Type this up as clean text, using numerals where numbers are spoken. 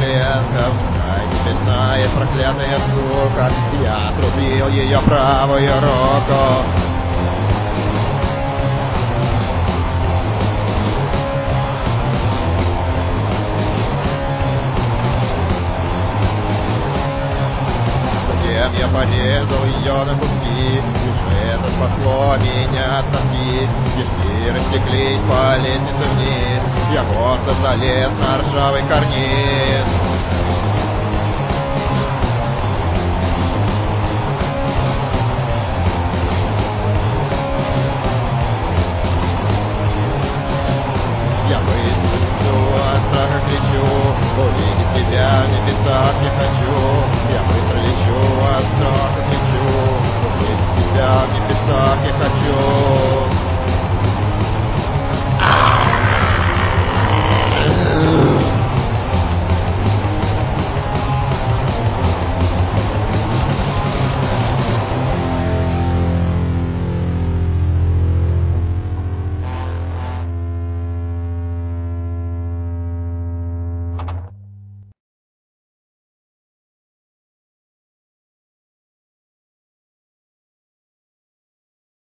коленках. Ай, небесная проклятая сука, я отрубил ее правую руку. Я порезал ее на куски, лишь это спасло меня от тоски. Кишки растеклись по лестнице вниз, я гордо залез на ржавый карниз. Я выстрелю, от страха кричу, увидеть тебя в небесах я хочу. Я быстро лечу, от страха кричу, увидеть тебя в небесах я хочу.